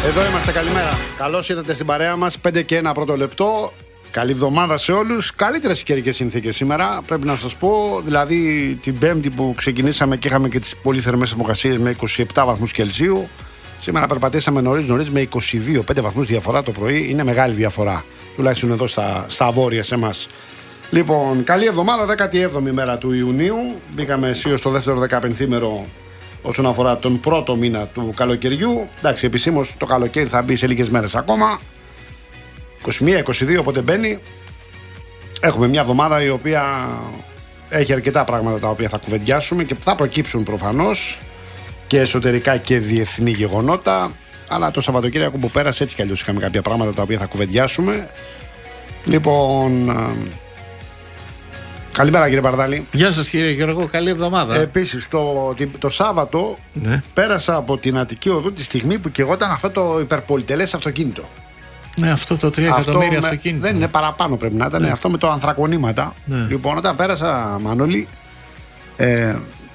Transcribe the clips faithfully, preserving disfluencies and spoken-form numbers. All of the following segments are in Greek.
Εδώ είμαστε, καλημέρα. Καλώς ήρθατε στην παρέα μας. πέντε και ένα πρώτο λεπτό. Καλή εβδομάδα σε όλους. Καλύτερες καιρικές συνθήκες σήμερα, πρέπει να σας πω. Δηλαδή την Πέμπτη που ξεκινήσαμε και είχαμε και τις πολύ θερμές θερμοκρασίες με είκοσι επτά βαθμούς Κελσίου. Σήμερα περπατήσαμε νωρίς νωρίς με είκοσι δύο, πέντε βαθμούς διαφορά το πρωί. Είναι μεγάλη διαφορά, τουλάχιστον εδώ στα, στα βόρεια σε εμάς. Λοιπόν, καλή εβδομάδα, δέκατη έβδομη μέρα του Ιουνίου. Μπήκαμε αισίως στο δεύτερο δεκαπενθήμερο όσον αφορά τον πρώτο μήνα του καλοκαιριού. Εντάξει, επισήμως το καλοκαίρι θα μπει σε λίγες μέρες ακόμα. είκοσι μία είκοσι δύο, οπότε μπαίνει. Έχουμε μια εβδομάδα η οποία έχει αρκετά πράγματα τα οποία θα κουβεντιάσουμε και θα προκύψουν προφανώς και εσωτερικά και διεθνή γεγονότα. Αλλά το Σαββατοκύριακο που πέρασε έτσι κι αλλιώς είχαμε κάποια πράγματα τα οποία θα κουβεντιάσουμε. Λοιπόν, καλημέρα κύριε Παρδάλη. Γεια σας κύριε Γιώργο, καλή εβδομάδα. Επίσης το, το Σάββατο ναι. πέρασα από την Αττική Οδό τη στιγμή που καιγόταν αυτό το υπερπολιτελές αυτοκίνητο. Ναι, αυτό το τρία εκατομμύρια αυτοκίνητο. Δεν είναι, παραπάνω πρέπει να ήταν. Ναι. Αυτό με το ανθρακονήματα. Ναι. Λοιπόν, όταν πέρασα, Μανώλη, ε,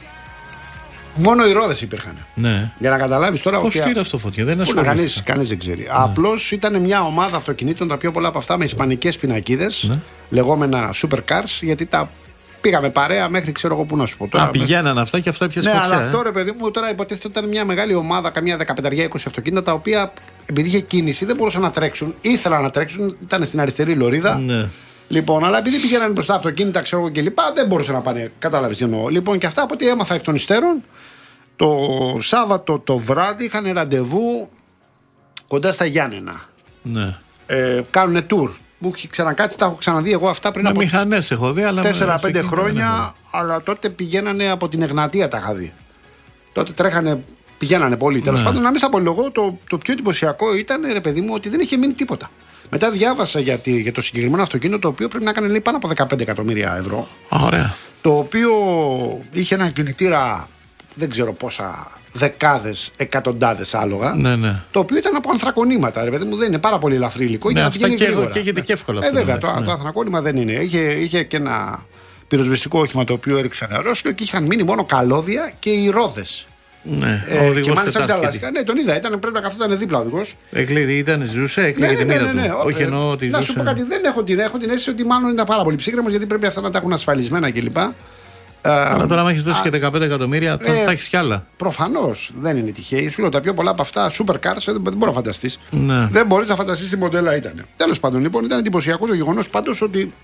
μόνο οι ρόδες υπήρχαν. Ναι. Για να καταλάβεις τώρα. Πώς πήρε αυτό φωτιά, δεν είναι κανείς, κανείς δεν ξέρει. Ναι. Απλώς ήταν μια ομάδα αυτοκινήτων, τα πιο πολλά από αυτά με ισπανικές πινακίδες, ναι. λεγόμενα supercars, γιατί τα πήγαμε παρέα μέχρι ξέρω εγώ πού να σου πω τώρα. Α, πηγαίναν αυτά και αυτά πια ναι, φωτιά. Αλλά ε? αυτό ρε παιδί μου τώρα υποτίθεται ότι ήταν μια μεγάλη ομάδα, καμιά δεκαπέντε είκοσι αυτοκίνητα, τα οποία επειδή είχε κίνηση δεν μπορούσαν να τρέξουν. Ήθελαν να τρέξουν, ήταν στην αριστερή λωρίδα. Ναι. Λοιπόν, αλλά επειδή πηγαίνανε μπροστά αυτοκίνητα, ξέρω εγώ κλπ., δεν μπορούσαν να πάνε. Κατάλαβες τι εννοώ. Λοιπόν, και αυτά από ό,τι έμαθα εκ των υστέρων, το Σάββατο το βράδυ είχαν ραντεβού κοντά στα Γιάννενα. Ναι. Ε, κάνουν tour. Μου έχει ξανακάτσει, τα έχω ξαναδεί εγώ αυτά πριν με από μηχανές έχω δει, αλλά τέσσερα πέντε χρόνια. Αλλά τότε πηγαίνανε από την Εγνατία, τα είχα δει. Τότε τρέχανε, πηγαίνανε πολύ. Τέλος ναι. πάντων, να μην στα απολογώ, το, το πιο εντυπωσιακό ήταν, ρε παιδί μου, ότι δεν είχε μείνει τίποτα. Μετά διάβασα για, τη, για το συγκεκριμένο αυτοκίνητο, το οποίο πρέπει να έκανε λέει, πάνω από δεκαπέντε εκατομμύρια ευρώ. Ωραία. Το οποίο είχε ένα κινητήρα, δεν ξέρω πόσα δεκάδες, εκατοντάδες άλογα. Ναι, ναι. Το οποίο ήταν από ανθρακονήματα, ρε παιδί μου, δεν είναι πάρα πολύ ελαφρύ υλικό. Ναι, για να αυτά πηγαίνει και, γρήγορα. και έχετε και εύκολα ε, αυτό. βέβαια, το, ναι. το ανθρακόνημα δεν είναι. Είχε, είχε και ένα πυροσβεστικό όχημα το οποίο έριξε νερό και είχαν μείνει μόνο καλώδια και οι ρόδες. Ναι, ε, ο και μάλιστα τα λάστιχα. Ναι, τον είδα, ήταν, πρέπει να καθόταν δίπλα ο οδηγός. Εκλείδη, ήταν, ζούσε, εκλείδη τη μοίρα του. Όχι εννοώ ότι ζούσε. Να σου πω κάτι, δεν έχω την, έχω την αίσθηση ότι μάλλον ήταν πάρα πολύ ψύχρεμος γιατί πρέπει αυτά να τα έχουν ασφαλισμένα κλπ. Αλλά τώρα, αν έχει δώσει και δεκαπέντε εκατομμύρια, θα, ε, θα έχει κι άλλα. Προφανώς δεν είναι τυχαίοι. Σου λέω τα πιο πολλά από αυτά supercars δεν, δεν μπορεί να φανταστεί. Ναι. Δεν μπορεί να φανταστεί τι μοντέλα ήταν. Τέλος πάντων, λοιπόν, ήταν εντυπωσιακό το γεγονός πάντως ότι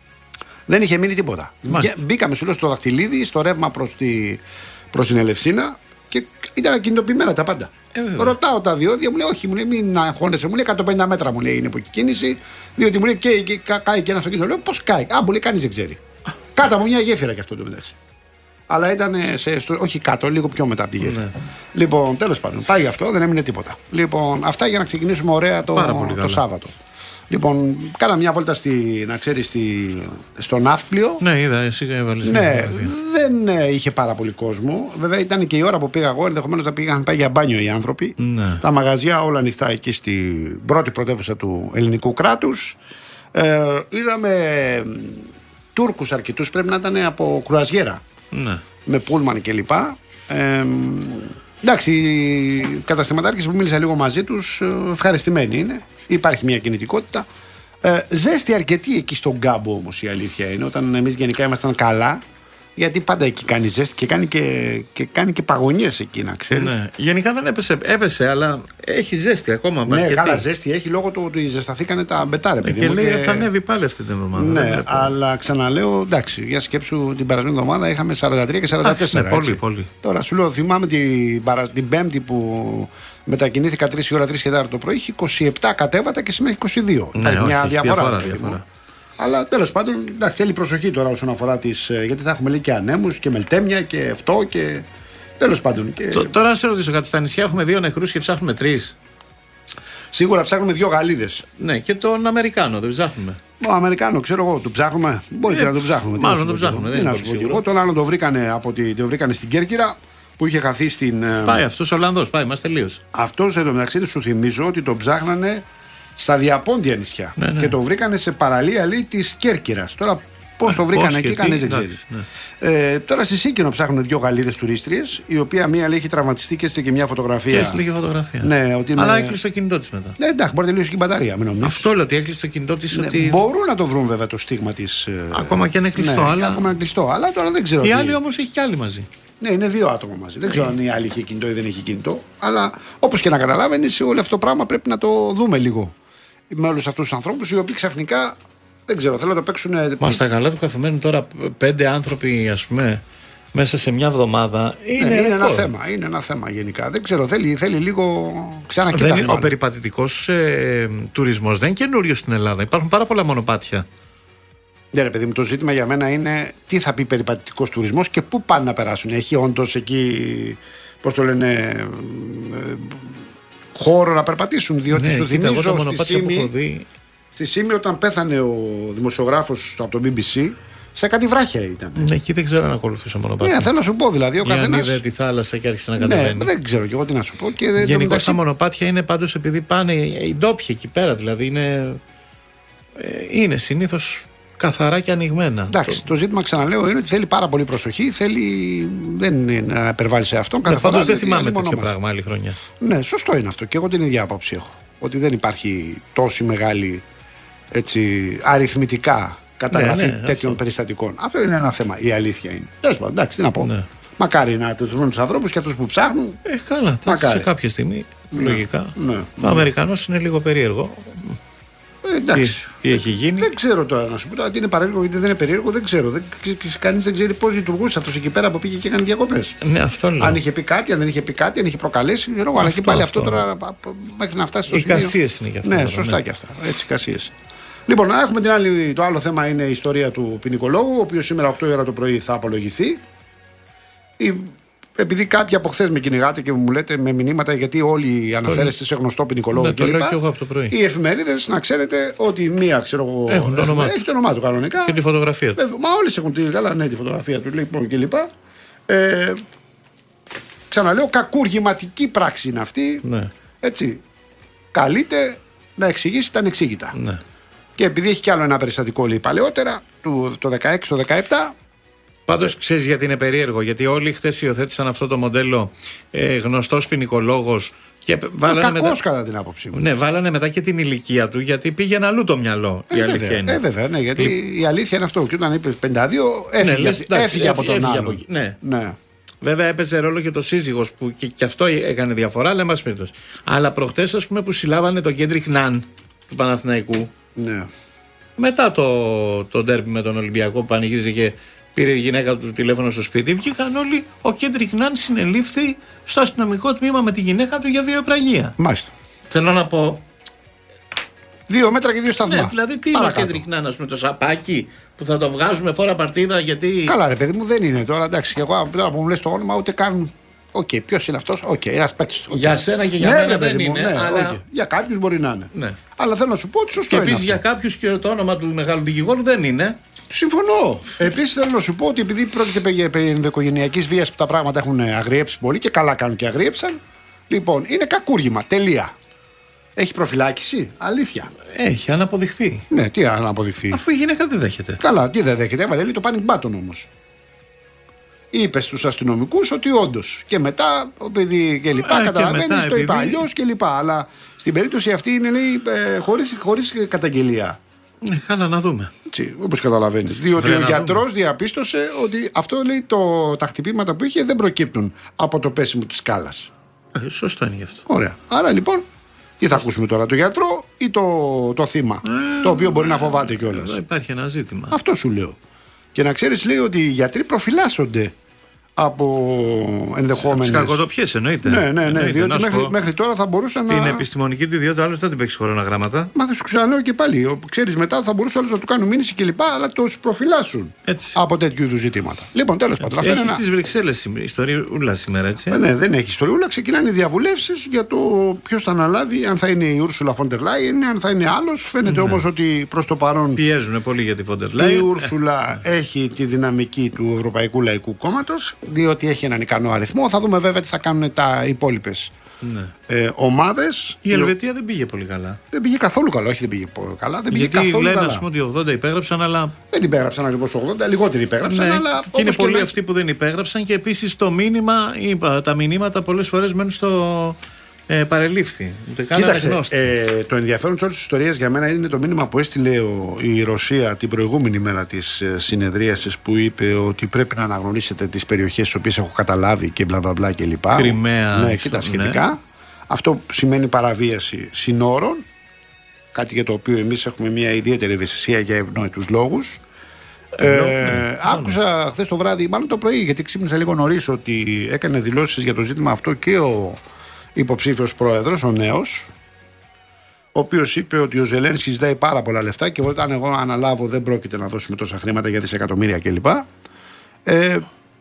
δεν είχε μείνει τίποτα. Μάλιστα. Μπήκαμε σου λέω στο δαχτυλίδι, στο ρεύμα προς, τη, προς την Ελευσίνα και ήταν κινητοποιημένα τα πάντα. Ε, Ρωτάω τα διόδια, μου λέει: όχι, μου λέει, μην αγχώνεσαι. Μου λέει εκατόν πενήντα μέτρα μου λέει είναι από εκεί κίνηση. Διότι μου λέει: και, και, και κάει και ένα αυτοκίνητο. Λέω: πώς κάει. Α, μου λέει: κανείς δεν ξέρει. Κάτω από μια γέφυρα και αυτό το μεταξύ. Αλλά ήταν σε, στο, όχι κάτω, λίγο πιο μετά από τη γέφυρα. Ναι. Λοιπόν, τέλος πάντων, πάει αυτό, δεν έμεινε τίποτα. Λοιπόν, αυτά για να ξεκινήσουμε ωραία το, το Σάββατο. Λοιπόν, κάνα μια βόλτα στη, να ξέρεις, στη, στο ναύπλιο. Ναι, είδα, εσύ έβαλες. Ναι, δεν ε, είχε πάρα πολύ κόσμο. Βέβαια ήταν και η ώρα που πήγα εγώ, ενδεχομένως να πήγαν πάει για μπάνιο οι άνθρωποι. Ναι. Τα μαγαζιά όλα ανοιχτά εκεί στην πρώτη πρωτεύουσα του ελληνικού κράτους. Ε, είδαμε Τούρκους αρκετούς, πρέπει να ήταν από κρουαζιέρα. Ναι. Με πούλμαν κλπ. Ε, εντάξει, οι καταστηματάρχες που μίλησα λίγο μαζί τους ευχαριστημένοι είναι. Υπάρχει μια κινητικότητα. Ε, ζέστη αρκετή εκεί στον κάμπο όμως η αλήθεια είναι. Όταν εμείς γενικά ήμασταν καλά. Γιατί πάντα εκεί κάνει ζέστη και κάνει και, και, κάνει και παγωνιές εκεί, να ξέρεις. Ναι. Γενικά δεν έπεσε, έπεσε, αλλά έχει ζέστη ακόμα. Ναι, αρκετή. Καλά, ζέστη έχει λόγω του ότι ζεσταθήκανε τα μπετάρε. Και λέει και... θα ανέβει πάλι αυτή την εβδομάδα. Ναι, αλλά ξαναλέω, εντάξει, για σκέψου την περασμένη εβδομάδα είχαμε σαράντα τρία και σαράντα τέσσερα. Ναι, πολύ, πολύ. Τώρα σου λέω, θυμάμαι την, την Πέμπτη που μετακινήθηκα τρεις η ώρα, τρεις και τέταρτο το πρωί, είχε είκοσι επτά κατέβατα και σήμερα είκοσι δύο. Ναι, μια όχι, διαφορά. διαφορά, διαφορά. Αλλά τέλος πάντων, εντάξει, θέλει προσοχή τώρα όσον αφορά τις. Γιατί θα έχουμε λέει και ανέμους και μελτέμια και αυτό και. Τέλος πάντων. Και... Τώρα να σε ρωτήσω κάτι. Στα νησιά έχουμε δύο νεκρούς και ψάχνουμε τρεις. Σίγουρα ψάχνουμε δύο Γαλλίδες. Ναι, και τον Αμερικάνο δεν ψάχνουμε. Ο Αμερικάνο, ξέρω εγώ, τον ψάχνουμε. Μπορεί και ε, να τον ψάχνουμε. Μάλλον τον ψάχνουμε. Δεν να σου πω και εγώ. Τον άλλο το βρήκανε, από τη, το βρήκανε στην Κέρκυρα που είχε χαθεί στην. Πάει αυτός ο Ολλανδός, πάει, μας τελείωσε. Αυτός εν τω μεταξύ σου θυμίζω ότι τον ψάχνανε στα διαπόντια νησιά. Ναι, ναι. Και το βρήκανε σε παραλία λέει της Κέρκυρας. Τώρα Πώς το βρήκαν εκεί, και κανείς τι, δεν ξέρει. εντάξει, ναι. Ε, τώρα στη Σίκινο ψάχνουν δύο Γαλλίδες τουρίστριες, η οποία μία λέει έχει τραυματιστεί και έστειλε και μια φωτογραφία. Και έστειλε και φωτογραφία. Ναι, ότι Αλλά είναι... έκλεισε το κινητό της μετά. Ναι, εντάξει, μπορεί να τελειώσει και η μπαταρία, μην νομίζεις. Αυτό λέω ότι έκλεισε το κινητό της. Ναι, ότι... Μπορούν να το βρουν βέβαια το στίγμα της. Ακόμα και αν είναι κλειστό. Ναι, αλλά... ακόμα είναι κλειστό, αλλά τώρα δεν ξέρω. Η τι... άλλη όμως έχει κι άλλη μαζί. Ναι, είναι δύο άτομα μαζί. Δεν ξέρω αν η άλλη είχε κινητό ή δεν είχε κινητό. Αλλά όπως και να καταλάβαινες, όλο αυτό το πράγμα πρέπει να το δούμε λίγο. Με όλους αυτούς τους ανθρώπους οι οποίοι ξαφνικά δεν ξέρω, θέλω να το παίξουν. Μα στα καλά του καθομένου τώρα πέντε άνθρωποι, ας πούμε, μέσα σε μια εβδομάδα. Είναι, ναι, είναι ένα θέμα. Είναι ένα θέμα γενικά. Δεν ξέρω, θέλει, θέλει λίγο ξανακοιτάξουμε. Ο περιπατητικός ε, τουρισμός δεν είναι καινούριο στην Ελλάδα. Υπάρχουν πάρα πολλά μονοπάτια. Ναι, ρε παιδί μου, το ζήτημα για μένα είναι τι θα πει περιπατητικός τουρισμός και πού πάνε να περάσουν. Έχει όντως εκεί, πώς το λένε, ε, χώρο να περπατήσουν. Διότι ναι, σου κοίτα, θυμίζω εγώ τα στη Σύμη, δει... στη Σύμη όταν πέθανε ο δημοσιογράφος από το μπι μπι σι, σε κάτι βράχια ήταν. Ναι, εκεί δεν ξέρω αν ακολουθούσα μονοπάτια. Ναι, θέλω να σου πω δηλαδή. Ο καθένας... είδε τη θάλασσα και άρχισε να κατεβαίνει. Ναι, δεν ξέρω και εγώ τι να σου πω. Και δεν, γενικώς μεταξύ... τα μονοπάτια είναι πάντως επειδή πάνε οι ντόπιοι εκεί πέρα. Δηλαδή είναι, είναι συνήθως καθαρά και ανοιγμένα. Εντάξει, το... το ζήτημα ξαναλέω είναι ότι θέλει πάρα πολύ προσοχή. Θέλει. Δεν είναι να υπερβάλλει σε αυτόν. Ναι, πάντως δεν θυμάμαι τέτοιο πράγμα άλλη χρονιά. Ναι, σωστό είναι αυτό. Και εγώ την ίδια άποψη έχω. Ότι δεν υπάρχει τόση μεγάλη έτσι, αριθμητικά καταγραφή ναι, ναι, τέτοιων αυτό. περιστατικών. Αυτό είναι ένα θέμα. Η αλήθεια είναι. Τέλος πάντων, εντάξει, τι να πω. Ναι. Μακάρι να του βρουν του ανθρώπου και αυτού που ψάχνουν. Ε, καλά. Σε κάποια στιγμή, ναι. λογικά. Ναι. Ο Αμερικανός είναι λίγο περίεργο. Ε, εντάξει. Τι, τι έχει γίνει. Δεν ξέρω τώρα να σου πω. Τι είναι παράλογο, γιατί δεν είναι περίεργο, δεν ξέρω. Δεν, κανείς δεν ξέρει πώς λειτουργούσε αυτό εκεί πέρα που πήγε και έκανε διακοπές. Ναι, αυτό λέω. Αν είχε πει κάτι, αν δεν είχε πει κάτι, αν είχε προκαλέσει. Ξέρω, αλλά και πάλι αυτό, αυτό τώρα μέχρι να φτάσει στο οι σημείο. Οι κασίες είναι και αυτά. Ναι, τώρα, σωστά ναι. και αυτά. Έτσι, κασίες. Λοιπόν, να έχουμε την άλλη, το άλλο θέμα είναι η ιστορία του ποινικολόγου, ο οποίος σήμερα οκτώ η ώρα το πρωί θα απολογηθεί. Η, επειδή κάποιοι από χθες με κυνηγάτε και μου λέτε με μηνύματα, γιατί όλοι αναφέρεστε σε γνωστό ποινικολόγο ναι, κλπ. Το λέω και εγώ από το πρωί. Οι εφημερίδες, να ξέρετε ότι μία ξέρω εγώ. Έχουν το όνομά του. Έχει το όνομά του κανονικά. Και τη φωτογραφία του. Μα όλες έχουν τη, καλά, ναι, τη φωτογραφία του λοιπόν, κλπ. Ε, ξαναλέω, κακουργηματική πράξη είναι αυτή. Ναι. Έτσι. Καλείται να εξηγήσει τα ανεξήγητα. Ναι. Και επειδή έχει κι άλλο ένα περιστατικό λέει παλαιότερα, του, το δεκαέξι, το δεκαεπτά. Πάντως ξέρεις γιατί είναι περίεργο. Γιατί όλοι χθες υιοθέτησαν αυτό το μοντέλο ε, γνωστός ποινικολόγος. Και βάλανε κακός μετά... κατά την άποψή μου. Ναι, βάλανε μετά και την ηλικία του γιατί πήγαινε αλλού το μυαλό. Ε, η αλήθεια βέβαια, είναι. Ε, βέβαια, ναι, γιατί Λ... η αλήθεια είναι αυτό. Και όταν είπε πενήντα δύο, έφυγε, ναι, λες, εντάξει, έφυγε από τον έφυγε άλλο. Από... Ναι. Ναι. Βέβαια έπαιζε ρόλο και το σύζυγος που και, και αυτό έκανε διαφορά, αλλά εν πάση περιπτώσει. Αλλά προχτές, ας πούμε, που συλλάβανε τον Κέντρικ Ναν του Παναθηναϊκού. Ναι. Μετά το, το ντέρμπι με τον Ολυμπιακό που πανηγύριζε και πήρε η γυναίκα του τηλέφωνο στο σπίτι, βγήκαν όλοι. Ο Κέντρικ Ναν συνελήφθη στο αστυνομικό τμήμα με τη γυναίκα του για βιοπραγία. Μάλιστα. Θέλω να πω. Δύο μέτρα και δύο σταθμά. Ναι, δηλαδή τι είναι ο Κέντρικ Ναν, ας πούμε, το σαπάκι που θα το βγάζουμε φόρα παρτίδα γιατί. Καλά, ρε παιδί μου, δεν είναι τώρα. Εντάξει, και εγώ τώρα που μου λες το όνομα, ούτε καν. Οκ, okay, ποιο είναι αυτό, οκ, okay, ένα παίκτη. Okay. Για σένα και για ναι, μένα ρε, δεν είναι. Ναι, αλλά... okay. Για κάποιου μπορεί να είναι. Ναι. Αλλά θέλω να σου πω ότι σωστό και είναι. επίσης για κάποιου και το όνομα του μεγάλου δικηγόρου δεν είναι. Συμφωνώ. Επίσης θέλω να σου πω ότι επειδή πρόκειται περί ενδοοικογενειακής βίας που τα πράγματα έχουν αγριέψει πολύ και καλά κάνουν και αγριέψαν. Λοιπόν, είναι κακούργημα. Τελεία. Έχει προφυλάκηση. Αλήθεια. Έχει, αν αποδειχθεί. Ναι, τι αν αποδειχθεί. Αφού η γυναίκα δεν δέχεται. Καλά, τι δεν δέχεται. Έβαλε λέει το panic button όμως. Είπε στους αστυνομικούς ότι όντως. Και μετά, επειδή και λοιπά, καταλαβαίνεις, το επειδή... είπα αλλιώς και λοιπά. Αλλά στην περίπτωση αυτή είναι λέει ε, χωρίς, χωρίς καταγγελία. Ναι, καλά να δούμε. Όπως καταλαβαίνεις. Διότι Βρε, ο γιατρός διαπίστωσε ότι αυτό λέει το, τα χτυπήματα που είχε δεν προκύπτουν από το πέσιμο της σκάλας. Ε, σωστό είναι γι' αυτό. Ωραία. Άρα λοιπόν, τι θα ακούσουμε τώρα, το γιατρό ή το, το θύμα, ε, το οποίο μπορεί ε, να φοβάται κιόλας. Εδώ υπάρχει ένα ζήτημα. Αυτό σου λέω. Και να ξέρεις, λέει ότι οι γιατροί προφυλάσσονται από ενδεχόμενες. Τις κακοτοπιές εννοείται. Ναι, ναι, ναι. Εννοείται, διότι μέχρι, μέχρι τώρα θα μπορούσαν την να. Την επιστημονική του ιδιότητα, άλλο δεν την παίξει χωροναγράμματα. Μα θα σου ξαναλέω και πάλι. Ξέρεις, μετά θα μπορούσε άλλο να του κάνουν μήνυση κλπ. Αλλά το προφυλάσσουν έτσι. Από τέτοιου είδους ζητήματα. Λοιπόν, τέλος πάντων. Έχει ένα... στις Βρυξέλλες ιστοριούλα σήμερα, έτσι. Ε, ναι, δεν έχει ιστοριούλα. Ξεκινάνε οι διαβουλεύσεις για το ποιος θα αναλάβει, αν θα είναι η Ursula von der Leyen, αν θα είναι άλλος. Φαίνεται ναι. όμως ότι προς το παρόν. Πιέζουν πολύ για τη von der Leyen. Η Ursula ε. έχει τη δυναμική του Ευρωπαϊκού Λαϊκού Κόμματος, διότι έχει έναν ικανό αριθμό. Θα δούμε βέβαια τι θα κάνουν τα υπόλοιπες ναι. ε, ομάδες. Η Ελβετία δεν πήγε πολύ καλά. Δεν πήγε καθόλου καλά, όχι δεν πήγε καλά. Δεν πήγε Γιατί καθόλου λένε καλά. ας πούμε ότι ογδόντα υπέγραψαν, αλλά. Δεν υπέγραψαν ακριβώς ογδόντα, λιγότεροι υπέγραψαν. Ναι, αλλά και είναι πολλοί και αυτοί που δεν υπέγραψαν και επίσης το μήνυμα, είπα, τα μηνύματα πολλές φορές μένουν στο. Ε, παρελήφθη. Κοίταξε, ε, το ενδιαφέρον της όλης της ιστορίας για μένα είναι το μήνυμα που έστειλε ο, η Ρωσία την προηγούμενη μέρα της ε, συνεδρίασης, που είπε ότι πρέπει να αναγνωρίσετε τις περιοχές τις οποίες έχω καταλάβει και μπλα μπλα μπλα κλπ. Κριμαία. Ναι, και τα σχετικά. Ναι. Αυτό σημαίνει παραβίαση συνόρων, κάτι για το οποίο εμείς έχουμε μια ιδιαίτερη ευαισθησία για ευνόητους λόγους. Ε, ε, ναι, άκουσα χθες το βράδυ, μάλλον το πρωί, γιατί ξύπνησα λίγο νωρίς, ότι έκανε δηλώσεις για το ζήτημα αυτό και ο υποψήφιος πρόεδρος, ο νέος, ο οποίος είπε ότι ο Ζελένσκι ζητάει πάρα πολλά λεφτά και όταν εγώ αναλάβω δεν πρόκειται να δώσουμε τόσα χρήματα για δισεκατομμύρια κλπ. Ε,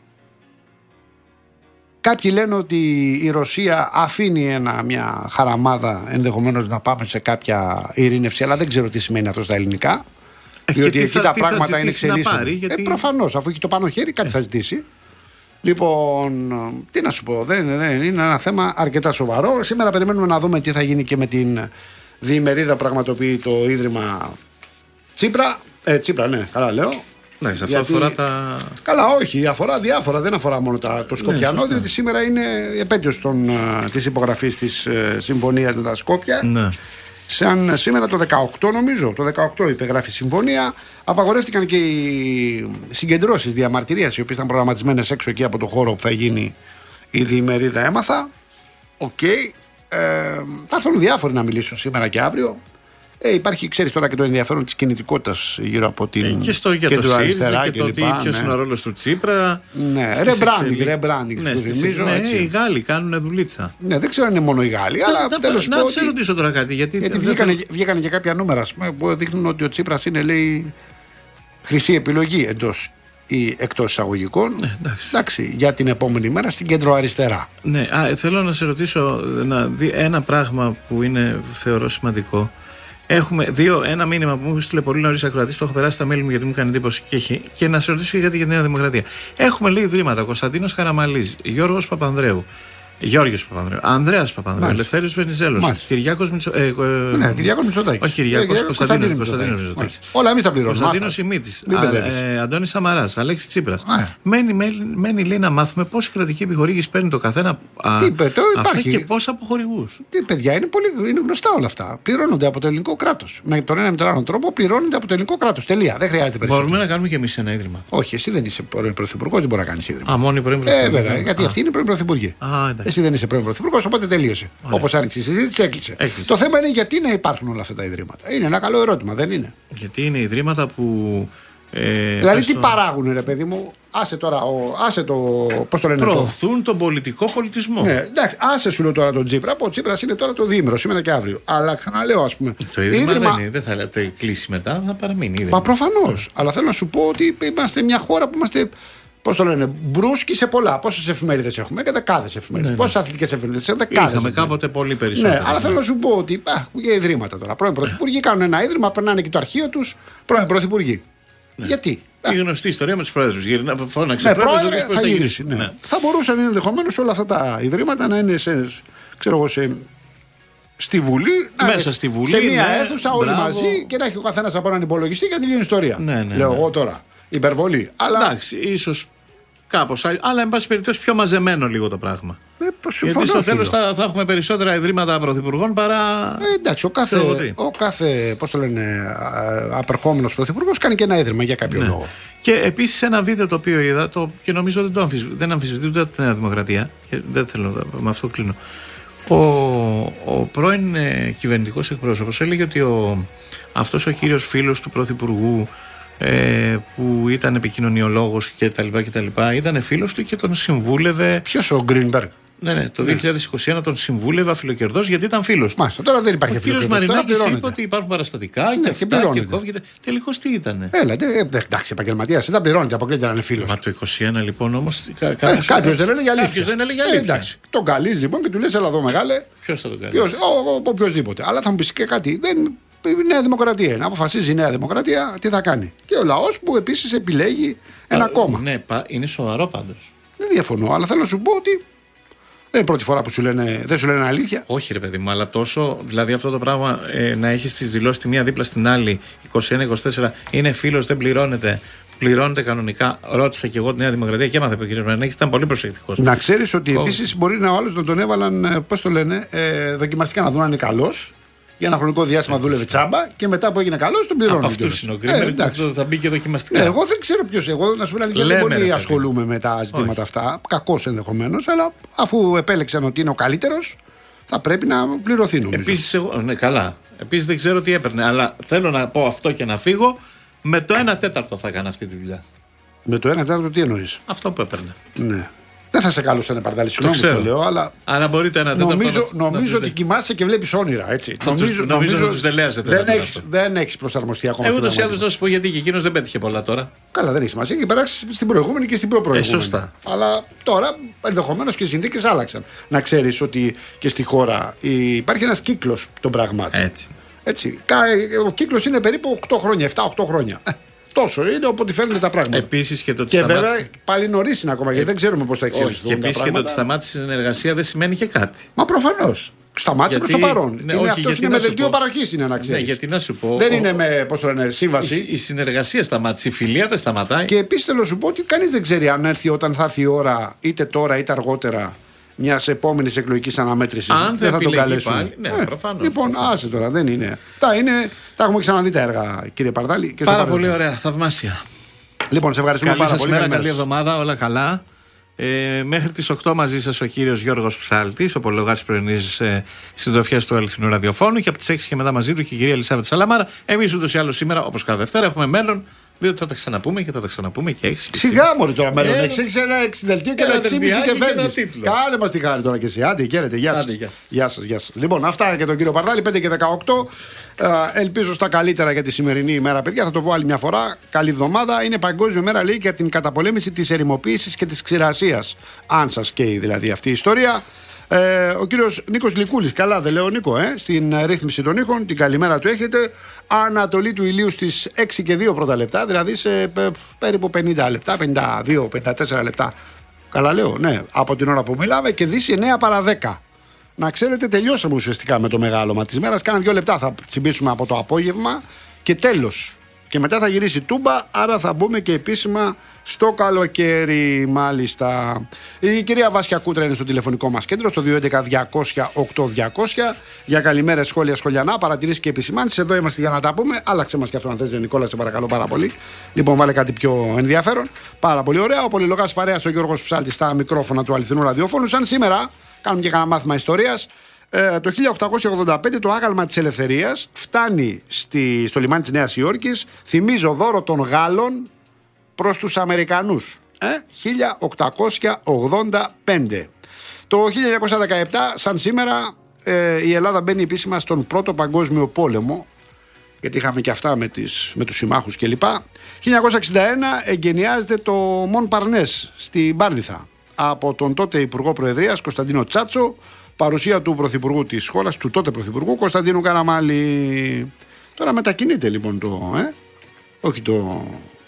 κάποιοι λένε ότι η Ρωσία αφήνει ένα, μια χαραμάδα ενδεχομένως να πάμε σε κάποια ειρήνευση, αλλά δεν ξέρω τι σημαίνει αυτό στα ελληνικά. Ε, διότι εκεί θα, τα πράγματα είναι εξελίσσονται. Γιατί... Ε, προφανώς, αφού έχει το πάνω χέρι, κάτι ε. θα ζητήσει. Λοιπόν, τι να σου πω, δεν, δεν είναι ένα θέμα αρκετά σοβαρό. Σήμερα περιμένουμε να δούμε τι θα γίνει και με την διημερίδα πραγματοποιεί το Ίδρυμα Τσίπρα. Ε, Τσίπρα, ναι, καλά λέω. Ναι, σε αυτό γιατί... αφορά τα. Καλά, όχι, αφορά διάφορα, δεν αφορά μόνο τα, το Σκοπιανό, ναι, διότι σήμερα είναι η επέτειος της υπογραφής της ε, συμφωνίας με τα Σκόπια. Ναι. Σαν σήμερα το δεκαοκτώ, νομίζω, το δεκαοκτώ υπεγράφει συμφωνία. Απαγορεύτηκαν και οι συγκεντρώσεις διαμαρτυρίας, οι οποίες ήταν προγραμματισμένες έξω εκεί από το χώρο που θα γίνει η διημερίδα, έμαθα. Οκ. Okay. Ε, θα έρθουν διάφοροι να μιλήσουν σήμερα και αύριο. Ε, υπάρχει, ξέρεις τώρα, και το ενδιαφέρον της κινητικότητας γύρω από την. Ε, και στο για το ΣΥΡΙΖΑ και, και το τι, ποιος ναι. είναι ο ρόλος του Τσίπρα. Ναι, rebranding, rebranding. Ναι, θυμίζω, ναι, οι Γάλλοι κάνουν δουλίτσα. Ναι, δεν ξέρω αν είναι μόνο οι Γάλλοι, αλλά να, τέλος να, πω. Να σε ρωτήσω τώρα κάτι. Γιατί, γιατί βγήκανε, θα... βγήκανε και κάποια νούμερα που δείχνουν ότι ο Τσίπρας είναι, λέει, χρυσή επιλογή εντός ή εκτός εισαγωγικών. Ναι, εντάξει. εντάξει, για την επόμενη μέρα στην κέντρο αριστερά. Ναι, α, θέλω να σε ρωτήσω να δει ένα πράγμα που είναι, θεωρώ, σημαντικό. Έχουμε δύο, ένα μήνυμα που μου στείλε πολύ νωρίς ακροατής, το έχω περάσει στα mail μου γιατί μου έκανε εντύπωση και έχει. Και να σε ρωτήσω γιατί για τη Νέα Δημοκρατία. Έχουμε λίγα ιδρύματα. Κωνσταντίνος Καραμαλής, Γιώργος Παπανδρέου, Γιώργος Παπανδρέου, Ανδρέας Παπανδρέου, Ελευθέριος Βενιζέλος, Κυριάκος Μητσοτάκης. Ε, ε, ναι, Κυριάκος Μητσοτάκης. Όχι, Κυριάκος, Κωνσταντίνος Μητσοτάκης. Όλα εμείς τα πληρώνουμε. Κωνσταντίνος Σιμίτης, ε, Αντώνης Σαμαράς, Αλέξης Τσίπρας. Μένει, μένει, λέει, να μάθουμε πόση κρατική επιχορήγηση παίρνει το καθένα αυτό και πώς από χορηγούς. Τι παιδιά, είναι, πολύ, είναι γνωστά όλα αυτά. Πληρώνονται από το ελληνικό κράτος. Με τον ένα με τον άλλο τρόπο πληρώνονται από το ελληνικό κράτος. Τελεία. Δεν χρειάζεται περισσότερο. Μπορούμε να κάνουμε και εμείς ένα ίδρυμα. Όχι, εσύ δεν είσαι πρώην πρωθυπουργός, δεν μπορεί να κάνει ίδρυμα. Α, μόνο η πρώην πρωθυπουργός. Ε, βέβαια, γιατί αυτή είναι πρώην πρωθυπουργή. Εσύ δεν είσαι πρώην πρωθυπουργός, οπότε τελείωσε. Όπως άνοιξε η συζήτηση, έκλεισε. έκλεισε. Το θέμα είναι γιατί να υπάρχουν όλα αυτά τα ιδρύματα. Είναι ένα καλό ερώτημα, δεν είναι? Γιατί είναι ιδρύματα που. Ε, δηλαδή, τι το... παράγουν, ρε παιδί μου, άσε τώρα, ο, άσε το. Πώς το λένε, προωθούν το... τον πολιτικό πολιτισμό. Ναι, εντάξει, άσε σου λέω τώρα τον Τσίπρα. Ο Τσίπρας είναι τώρα το διήμερο, σήμερα και αύριο. Αλλά ξαναλέω, ας πούμε. Το ίδρυμα, ίδρυμα... δεν, είναι, δεν θα λέτε κλείσει μετά, θα παραμείνει. Ίδρυμα. Μα προφανώς. Αλλά θέλω να σου πω ότι είμαστε μια χώρα που είμαστε. Πώς το λένε, μπρούσκοι σε πολλά. Πόσες εφημερίδες έχουμε? Και δεκάδες εφημερίδες. Ναι, ναι. Πόσες αθλητικές εφημερίδες? Δεκάδες. Είχαμε κάποτε πολύ περισσότερο. Ναι, αλλά θέλω να σου πω ότι υπάρχουν και ιδρύματα τώρα. Πρώην πρωθυπουργοί κάνουν ένα ίδρυμα, περνάνε και το αρχείο τους. Πρώην πρωθυπουργοί. Ναι. Γιατί? Η γνωστή ιστορία με τους πρόεδρους. Γύρνα, φώναξε ναι, πρόεδρε, θα, θα γυρίσει. Ναι. Ναι. Θα μπορούσαν ενδεχομένως όλα αυτά τα ιδρύματα να είναι σε, ξέρω εγώ, σε, στη Βουλή. Μέσα στη Βουλή. Σε μία ναι, αίθουσα όλοι μπράβο. μαζί και να έχει ο καθένας από έναν υπολογιστή για την ιστορία. Ναι, ναι, Λέω ναι. εγώ τώρα. Υπερβολή. Αλλά... Εντάξει, ίσως κάπως. Αλλά, εν πάση περιπτώσει, πιο μαζεμένο λίγο το πράγμα. Ε, γιατί στο τέλος θα, θα έχουμε περισσότερα ιδρύματα πρωθυπουργών παρά. Ε, εντάξει, ο κάθε, ο κάθε πώς το λένε, απερχόμενος πρωθυπουργός κάνει και ένα ίδρυμα για κάποιο ναι. λόγο. Και επίσης ένα βίντεο το οποίο είδα το, και νομίζω δεν το αμφισβητεί, δεν αμφισβητεί ούτε τη Νέα Δημοκρατία. Και δεν θέλω, με αυτό κλείνω. Ο, ο πρώην ε, κυβερνητικός εκπρόσωπος έλεγε ότι ο, αυτός ο κύριος φίλος του πρωθυπουργού, Ε, που ήταν επικοινωνιολόγος και τα λοιπά και τα λοιπά, ήταν φίλος του και τον συμβούλευε. Ποιος, ο Γκρίνμπεργκ? Ναι, ναι, το ναι. δύο χιλιάδες είκοσι ένα τον συμβούλευε αφιλοκερδός γιατί ήταν φίλος του. Μάλιστα, τώρα δεν υπάρχει αφιλοκερδός. Ο κύριος Μαρινάκης είπε ότι υπάρχουν παραστατικά ναι, και αυτά και κόβεται. Τελικώς τι ήτανε? Έλα, εντάξει, επαγγελματίας, δεν πληρώνεται, αποκλείται να είναι φίλος. Μα το είκοσι ένα λοιπόν όμως. Κάποιος δεν έλεγε αλήθεια. Κάποιος δεν έλεγε αλήθεια. Εντάξει, τον καλείς λοιπόν και του λες, έλα εδώ μεγάλε. Ποιος θα τον κάνει? Οποιοδήποτε. Αλλά θα μου πει και κάτι. Η Νέα Δημοκρατία είναι. Αποφασίζει η Νέα Δημοκρατία τι θα κάνει. Και ο λαός που επίσης επιλέγει ένα Α, κόμμα. Ναι, είναι σοβαρό πάντως. Δεν διαφωνώ, αλλά θέλω να σου πω ότι Δεν είναι πρώτη φορά που σου λένε, δεν σου λένε αλήθεια. Όχι, ρε παιδί μου, αλλά τόσο. Δηλαδή αυτό το πράγμα ε, να έχει τι δηλώσει τη μία δίπλα στην άλλη είκοσι ένα είκοσι τέσσερα είναι φίλος, δεν πληρώνεται. Πληρώνεται κανονικά. Ρώτησα και εγώ τη Νέα Δημοκρατία και έμαθα από τον κ. Μενέχη, ήταν πολύ προσεκτικός. Να ξέρεις ότι επίσης μπορεί να ο άλλος να τον έβαλαν, πώς το λένε, ε, δοκιμαστικά να δουν αν είναι καλός. Για ένα χρονικό διάστημα ε, δούλευε τσάμπα και μετά που έγινε καλός τον πληρώνει. Από αυτούς είναι ο κρίμερ, αυτό θα μπει και δοκιμαστικά. Ε, εγώ δεν ξέρω ποιος. Εγώ να σου πω αλήθεια, δεν πολύ ασχολούμαι με τα ζητήματα Όχι. αυτά. Κακός ενδεχομένως, αλλά αφού επέλεξαν ότι είναι ο καλύτερος, θα πρέπει να πληρωθεί νομίζω. Επίσης, εγώ, ναι, καλά. Επίσης δεν ξέρω τι έπαιρνε, αλλά θέλω να πω αυτό και να φύγω. Με το ένα τέταρτο θα έκανα αυτή τη δουλειά. Με το ένα τέταρτο τι εννοείς? Αυτό που έπαιρνε. Ναι. Δεν θα σε κάλωσα να Παρτάλη, συγγνώμη που το λέω, αλλά. Αλλά μπορείτε ένα τέταρτο. Νομίζω, να, νομίζω να ότι κοιμάσαι και βλέπεις όνειρα. Έτσι. Θα νομίζω, τους, νομίζω, νομίζω τους δελέαζετε. Δεν έχεις, δεν έχεις προσαρμοστεί ακόμα. Εγώ ούτως ή άλλως να σου πω γιατί και εκείνος δεν πέτυχε πολλά τώρα. Καλά, δεν έχει σημασία. Έχει περάσει στην προηγούμενη και στην προπροηγούμενη. Ε, σωστά. Αλλά τώρα ενδεχομένως και οι συνθήκες άλλαξαν. Να ξέρεις ότι και στη χώρα υπάρχει ένας κύκλος των πραγμάτων. Έτσι. Έτσι. Ο κύκλος είναι περίπου οκτώ χρόνια, επτά οκτώ χρόνια. Τόσο είναι όποτε φαίνονται τα πράγματα. Επίσης και το ότι και σταμάτησε... βέβαια πάλι νωρίς είναι ακόμα, γιατί ε... δεν ξέρουμε πώς θα εξελιχθούν. Και επίσης και το ότι σταμάτησε η συνεργασία δεν σημαίνει και κάτι. Μα προφανώς. Σταμάτησε προς το παρόν. Ναι, είναι όχι, αυτός είναι με δελτίο παροχής, είναι να ξέρεις. Ναι, γιατί να σου πω. Δεν ο... είναι με πώς το λένε, σύμβαση. Η, η συνεργασία σταμάτησε, η φιλία δεν σταματάει. Και επίσης θέλω να σου πω ότι κανείς δεν ξέρει αν έρθει όταν θα έρθει η ώρα, είτε τώρα είτε αργότερα, μια επόμενη εκλογική αναμέτρηση. Αν δεν θα τον καλέσουν. Πάλι, ναι, ε, προφανώς. Λοιπόν, προφανώς. άσε τώρα, δεν είναι. Τα, είναι, τα έχουμε ξαναδεί τα έργα, κύριε Παρτάλη. Και πάρα πολύ ωραία, θαυμάσια. Λοιπόν, σε ευχαριστούμε καλή πάρα σας πολύ. Μέρα, καλή εβδομάδα, όλα καλά. Ε, μέχρι τις οκτώ μαζί σας ο κύριος Γιώργος Ψάλτης, ο πολυλογάς πρωινής ε, συντροφιάς του Αληθινού Ραδιοφώνου, και από τις έξι και μετά μαζί του και η κυρία Ελισάβετ Σαλαμάρα. Εμείς ούτως ή άλλως σήμερα, όπως κάθε Δευτέρα, έχουμε μέλλον. Διότι θα τα ξαναπούμε και θα τα ξαναπούμε και έξι. Σιγά μωρή τώρα μέλλον. Έχει έξι ένα έξι δελτίο και ένα εξήμιση και φεύγει. Κάνε μας τη χάρη τώρα και εσύ. Άντε, χαίρετε. Γεια σας. Γεια σας, γεια σας. Λοιπόν, αυτά για τον κύριο Παρτάλη, πέντε και δεκαοκτώ. Ελπίζω στα καλύτερα για τη σημερινή ημέρα, παιδιά. Θα το πω άλλη μια φορά. Καλή εβδομάδα. Είναι Παγκόσμια Μέρα, λέει, για την καταπολέμηση της ερημοποίησης και της ξηρασίας. Αν σας καίει δηλαδή αυτή η ιστορία. Ε, ο κύριος Νίκος Λικούλης, καλά δεν λέω Νίκο, ε, στην ρύθμιση των ήχων, την καλημέρα του έχετε. Ανατολή του ηλίου στις έξι και δύο πρώτα λεπτά, δηλαδή σε πε, περίπου πενήντα λεπτά, πενήντα δύο πενήντα τέσσερα λεπτά. Καλά λέω, ναι, από την ώρα που μιλάμε, και Δύση εννέα παρά δέκα. Να ξέρετε, τελειώσαμε ουσιαστικά με το μεγάλωμα της μέρας. Κάνα δύο λεπτά θα τσιμπήσουμε από το απόγευμα και τέλος. Και μετά θα γυρίσει τούμπα, άρα θα μπούμε και επίσημα στο καλοκαίρι, μάλιστα. Η κυρία Βάσια Κούτρα είναι στο τηλεφωνικό μας κέντρο, στο δύο έντεκα διακόσια οκτώ διακόσια, για καλημέρες, σχόλια, σχολιανά, παρατηρήσεις και επισημάνσεις. Εδώ είμαστε για να τα πούμε. Άλλαξε μας και αυτό, αν θες, Νικόλα, σε παρακαλώ πάρα πολύ. Λοιπόν, βάλε κάτι πιο ενδιαφέρον. Πάρα πολύ ωραία. Ο πολυλογάς παρέας, ο Γιώργος Ψάλτης, στα μικρόφωνα του Αληθινού Ραδιοφώνου. Σαν σήμερα, κάνουμε και κανένα μάθημα ιστορίας. Ε, το χίλια οκτακόσια ογδόντα πέντε το άγαλμα της ελευθερίας φτάνει στη, στο λιμάνι της Νέας Υόρκης. Θυμίζω, δώρο των Γάλλων προς τους Αμερικανούς. Ε, χίλια οκτακόσια ογδόντα πέντε. Το χίλια εννιακόσια δεκαεπτά, σαν σήμερα, ε, η Ελλάδα μπαίνει επίσημα στον Πρώτο Παγκόσμιο Πόλεμο, γιατί είχαμε και αυτά με, τις, με τους συμμάχους κλπ. χίλια εννιακόσια εξήντα ένα εγκαινιάζεται το Μον Παρνές στην Πάρνηθα από τον τότε Υπουργό Προεδρίας Κωνσταντίνο Τσάτσο. Παρουσία του Πρωθυπουργού της χώρας, του τότε Πρωθυπουργού Κωνσταντίνου Καραμάλη. Τώρα μετακινείται λοιπόν το, ε, όχι το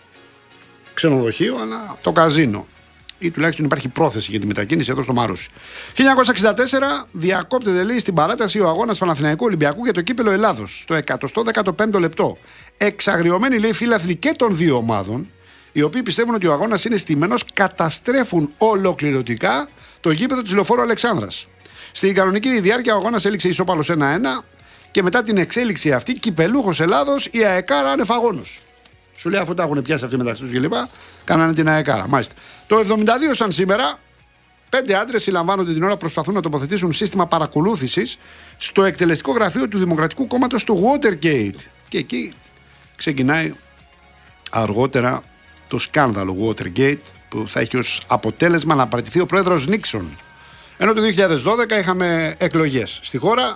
ξενοδοχείο, αλλά το καζίνο. Ή τουλάχιστον υπάρχει πρόθεση για τη μετακίνηση εδώ στο Μάρος. χίλια εννιακόσια εξήντα τέσσερα διακόπτεται, λέει, στην παράταση ο αγώνας Παναθηναϊκού Ολυμπιακού για το κύπελο Ελλάδος. Το εκατοστό δεκαπέμπτο λεπτό. Εξαγριωμένοι, λέει, φίλαθλοι και των δύο ομάδων, οι οποίοι πιστεύουν ότι ο αγώνας είναι στημένος, καταστρέφουν ολοκληρωτικά το γήπεδο της Λεωφόρου Αλεξάνδρας. Στην κανονική διάρκεια ο αγώνας έληξε ισόπαλος ένα ένα και μετά την εξέλιξη αυτή, κυπελούχος Ελλάδος, η ΑΕΚΑΡΑ ανεφαγόνος. Σου λέει, αφού τα έχουν πιάσει αυτοί μεταξύ τους κλπ., κάνανε την ΑΕΚΑΡΑ. Μάλιστα. Το εβδομήντα δύο, σαν σήμερα, πέντε άντρες συλλαμβάνονται την ώρα που προσπαθούν να τοποθετήσουν σύστημα παρακολούθησης στο εκτελεστικό γραφείο του Δημοκρατικού Κόμματος του Watergate. Και εκεί ξεκινάει αργότερα το σκάνδαλο Watergate, που θα έχει ως αποτέλεσμα να παραιτηθεί ο πρόεδρος Νίξον. Ενώ το δύο χιλιάδες δώδεκα είχαμε εκλογές στη χώρα,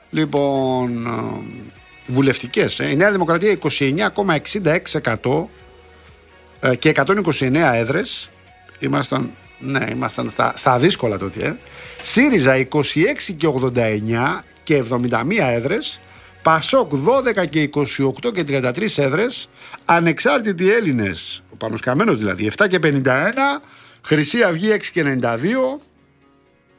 λοιπόν, βουλευτικές. Η Νέα Δημοκρατία είκοσι εννέα κόμμα εξήντα έξι τοις εκατό και εκατόν είκοσι εννέα έδρες. Ήμασταν, ναι, ήμασταν στα, στα δύσκολα τότε. Ε. ΣΥΡΙΖΑ είκοσι έξι και ογδόντα εννέα και εβδομήντα μία έδρες. ΠΑΣΟΚ δώδεκα και είκοσι οκτώ και τριάντα τρεις έδρες. Ανεξάρτητοι Έλληνες, ο Πάνος Καμένος δηλαδή, επτά και πενήντα ένα. Χρυσή Αυγή έξι και ενενήντα δύο.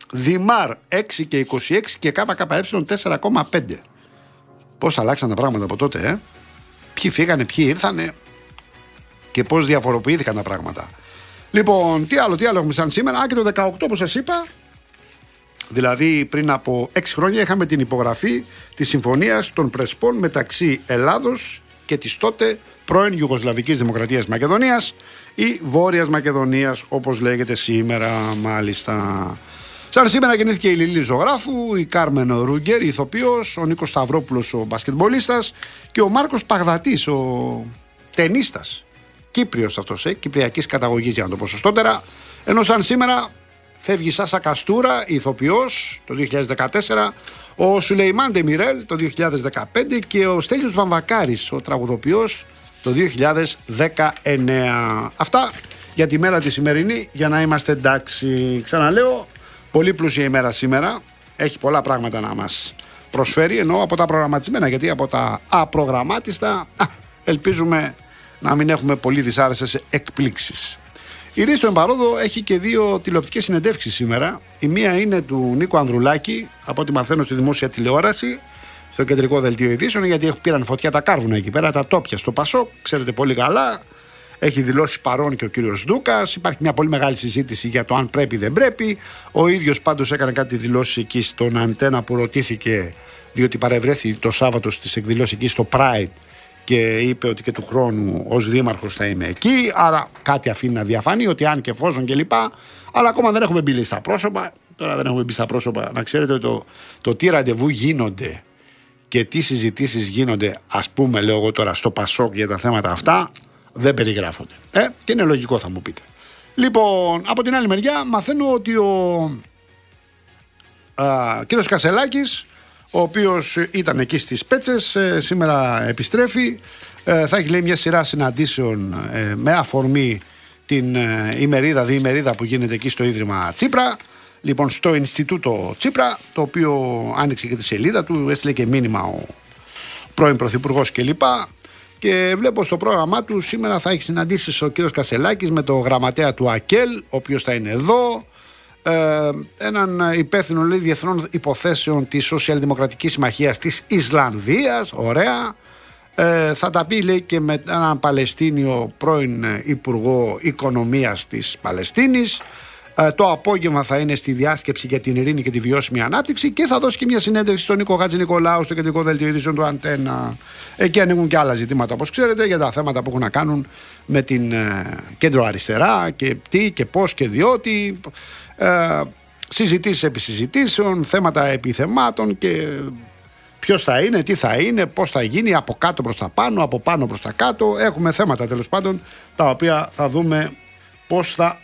Δημάρ έξι και είκοσι έξι και ΚΚΕ τέσσερα κόμμα πέντε. Πώς αλλάξαν τα πράγματα από τότε, ε? Ποιοι φύγανε, ποιοι ήρθανε και πώς διαφοροποιήθηκαν τα πράγματα. Λοιπόν, τι άλλο, τι άλλο έχουμε σαν σήμερα? Α, και το δεκαοκτώ που σας είπα, δηλαδή πριν από έξι χρόνια είχαμε την υπογραφή της συμφωνίας των Πρεσπών μεταξύ Ελλάδος και της τότε πρώην Ιουγκοσλαβικής Δημοκρατίας Μακεδονίας ή Βόρειας Μακεδονίας, όπως λέγεται σήμερα, μάλιστα. Σαν σήμερα γεννήθηκε η Λιλή Ζωγράφου, η Κάρμεν Ρούγκερ, η ηθοποιός, ο Νίκος Σταυρόπουλος, ο μπασκετμπολίστας, και ο Μάρκος Παγδατής, ο τενίστας. Κύπριος αυτός, ε, κυπριακής καταγωγής, για να το πω σωστότερα. Ενώ σαν σήμερα φεύγει η Σάσα Καστούρα, η ηθοποιός, το δύο χιλιάδες δεκατέσσερα, ο Σουλεϊμάν Ντεμιρέλ το δύο χιλιάδες δεκαπέντε και ο Στέλιος Βαμβακάρης, ο τραγουδοποιός, το δύο χιλιάδες δεκαεννέα. Αυτά για τη μέρα τη σημερινή, για να είμαστε εντάξει. Ξαναλέω, πολύ πλούσια ημέρα σήμερα. Έχει πολλά πράγματα να μας προσφέρει, ενώ από τα προγραμματισμένα, γιατί από τα απρογραμμάτιστα α, ελπίζουμε να μην έχουμε πολύ δυσάρεστες εκπλήξεις. Η Ρίστο Εμπαρόδο έχει και δύο τηλεοπτικές συνεντεύξεις σήμερα. Η μία είναι του Νίκου Ανδρουλάκη, από ό,τι μαθαίνω στη δημόσια τηλεόραση, στο κεντρικό δελτίο ειδήσεων, γιατί πήραν φωτιά τα κάρβουνα εκεί πέρα, τα τόπια στο Πασόκ, ξέρετε πολύ καλά. Έχει δηλώσει παρόν και ο κύριος Δούκας. Υπάρχει μια πολύ μεγάλη συζήτηση για το αν πρέπει ή δεν πρέπει. Ο ίδιος πάντως έκανε κάτι δηλώσεις εκεί στον Αντένα που ρωτήθηκε, διότι παρευρέθη το Σάββατο στις εκδηλώσεις εκεί στο Pride και είπε ότι και του χρόνου ως δήμαρχος θα είμαι εκεί. Άρα κάτι αφήνει να διαφανεί, ότι αν και εφόσον κλπ. Αλλά ακόμα δεν έχουμε μπει στα πρόσωπα. Τώρα δεν έχουμε μπει στα πρόσωπα. Να ξέρετε ότι το, το τι ραντεβού γίνονται και τι συζητήσεις γίνονται, ας πούμε, λέω εγώ τώρα, στο Πασόκ για τα θέματα αυτά, δεν περιγράφονται. Ε, και είναι λογικό, θα μου πείτε. Λοιπόν, από την άλλη μεριά μαθαίνω ότι ο α, κύριος Κασελάκης, ο οποίος ήταν εκεί στις Πέτσες, ε, σήμερα επιστρέφει. Ε, θα έχει, λέει, μια σειρά συναντήσεων ε, με αφορμή την ε, ημερίδα, διημερίδα που γίνεται εκεί στο Ίδρυμα Τσίπρα. Λοιπόν, στο Ινστιτούτο Τσίπρα, το οποίο άνοιξε και τη σελίδα του, έστειλε και μήνυμα ο πρώην Πρωθυπουργός κλπ. Και βλέπω στο πρόγραμμά του σήμερα θα έχει συναντήσεις ο κύριος Κασελάκης με το γραμματέα του ΑΚΕΛ, ο οποίος θα είναι εδώ, ε, έναν υπεύθυνο, λέει, διεθνών υποθέσεων της Σοσιαλδημοκρατικής Συμμαχίας της Ισλανδίας, ωραία. Ε, θα τα πει, λέει, και με έναν Παλαιστίνιο πρώην Υπουργό Οικονομίας της Παλαιστίνης. Ε, το απόγευμα θα είναι στη διάσκεψη για την ειρήνη και τη βιώσιμη ανάπτυξη και θα δώσει και μια συνέντευξη στον Νίκο Χατζηνικολάου στο κεντρικό δελτίο ειδήσεων του Αντένα. Εκεί ανοίγουν και άλλα ζητήματα, όπως ξέρετε, για τα θέματα που έχουν να κάνουν με την ε, κέντρο αριστερά και τι και πώς και διότι. Ε, συζητήσεις επί συζητήσεων, θέματα επί θεμάτων και ποιος θα είναι, τι θα είναι, πώς θα γίνει, από κάτω προς τα πάνω, από πάνω προς τα κάτω. Έχουμε θέματα, τέλος πάντων, τα οποία θα δούμε πώς θα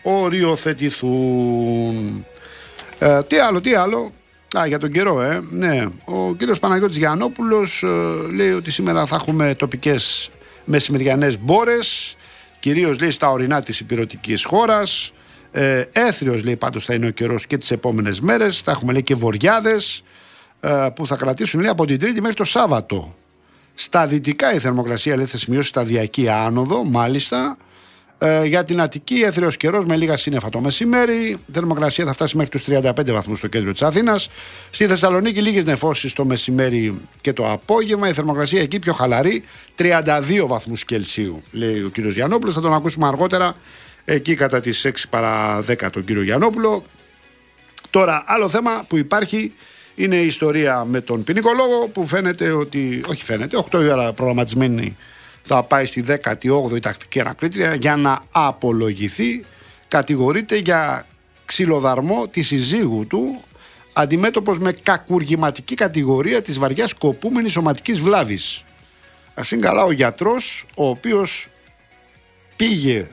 οριοθετηθούν. Ε, τι άλλο, τι άλλο. Α, για τον καιρό, ε. Ναι. Ο κύριος Παναγιώτης Γιαννόπουλος ε, λέει ότι σήμερα θα έχουμε τοπικές μεσημεριανές μπόρες, κυρίως, λέει, στα ορεινά της ηπειρωτικής χώρας. Ε, έθριος, λέει, πάντως θα είναι ο καιρός και τις επόμενες μέρες. Θα έχουμε, λέει, και βοριάδες ε, που θα κρατήσουν, λέει, από την Τρίτη μέχρι το Σάββατο. Στα δυτικά η θερμοκρασία, λέει, θα σημειώσει σταδιακή άνοδο, μάλιστα. Ε, για την Αττική, έθριος καιρός με λίγα σύννεφα το μεσημέρι. Η θερμοκρασία θα φτάσει μέχρι τους τριάντα πέντε βαθμούς στο κέντρο της Αθήνας. Στη Θεσσαλονίκη, λίγες νεφώσεις το μεσημέρι και το απόγευμα. Η θερμοκρασία εκεί πιο χαλαρή, τριάντα δύο βαθμούς Κελσίου, λέει ο κύριος Γιαννόπουλος. Θα τον ακούσουμε αργότερα, εκεί κατά τις έξι παρά δέκα, τον κύριο Γιαννόπουλο. Τώρα, άλλο θέμα που υπάρχει είναι η ιστορία με τον ποινικολόγο, που φαίνεται ότι, όχι φαίνεται, οκτώ η ώρα προγραμματισμένη θα πάει στη δέκατη όγδοη τακτική ανακρίτρια για να απολογηθεί. Κατηγορείται για ξυλοδαρμό της συζύγου του, αντιμέτωπος με κακουργηματική κατηγορία της βαριάς σκοπούμενης σωματικής βλάβης. Ας είναι καλά ο γιατρός, ο οποίος πήγε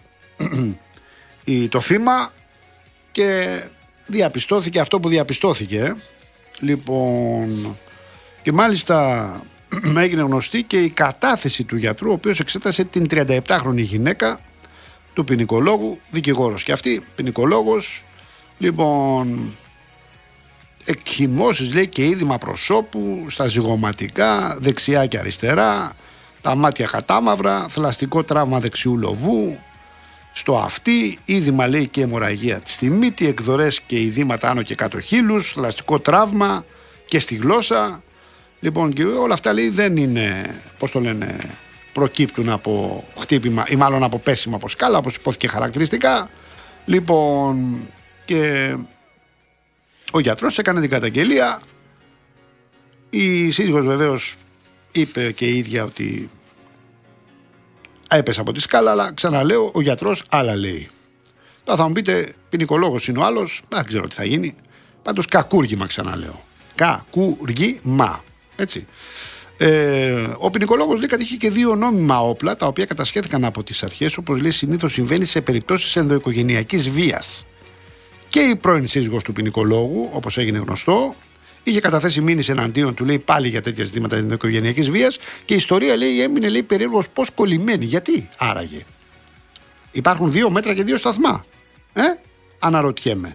το θύμα και διαπιστώθηκε αυτό που διαπιστώθηκε. Λοιπόν, και μάλιστα έγινε γνωστή και η κατάθεση του γιατρού, ο οποίος εξέτασε την τριανταεπτάχρονη γυναίκα του ποινικολόγου, δικηγόρος και αυτή, ποινικολόγος. Λοιπόν, εκχυμώσεις, λέει, και είδημα προσώπου στα ζυγωματικά, δεξιά και αριστερά, τα μάτια κατάμαυρα, θλαστικό τραύμα δεξιού λοβού, στο αυτί, είδημα λέει και αιμορραγία στη μύτη, εκδορές και ειδήματα άνω και κάτω χείλους, θλαστικό τραύμα και στη γλώσσα. Λοιπόν, και όλα αυτά λέει δεν είναι, πώς το λένε, προκύπτουν από χτύπημα ή μάλλον από πέσιμα από σκάλα, όπως υπόθηκε χαρακτηριστικά. Λοιπόν, και ο γιατρός έκανε την καταγγελία. Η σύζυγος βεβαίως είπε και η ίδια ότι έπεσε από τη σκάλα, αλλά ξαναλέω, ο γιατρός άλλα λέει. Τώρα θα μου πείτε, ποινικολόγος είναι ο άλλος, δεν ξέρω τι θα γίνει. Πάντως κακούργημα, ξαναλέω. Κακούργημα. Έτσι. Ε, ο ποινικολόγος λέει ότι είχε και δύο νόμιμα όπλα, τα οποία κατασχέθηκαν από τις αρχές, όπως λέει συνήθως συμβαίνει σε περιπτώσεις ενδοοικογενειακής βίας. Και η πρώην σύζυγος του ποινικολόγου, όπως έγινε γνωστό, είχε καταθέσει μήνυση εναντίον του, λέει, πάλι για τέτοια ζητήματα ενδοοικογενειακής βίας, και η ιστορία, λέει, έμεινε, λέει, περίεργος πώς κολλημένη. Γιατί άραγε? Υπάρχουν δύο μέτρα και δύο σταθμά. Ε, αναρωτιέμαι.